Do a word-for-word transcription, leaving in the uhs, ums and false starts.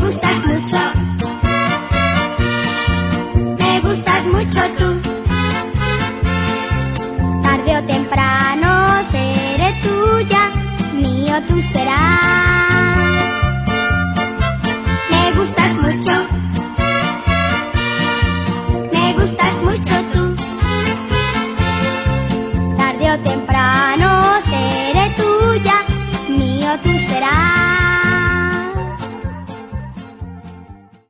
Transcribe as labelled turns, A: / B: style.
A: gustas mucho, me gustas mucho tú. Tarde o temprano seré tuya, mío tú serás. Me gustas mucho, me gustas mucho tú. Tarde o temprano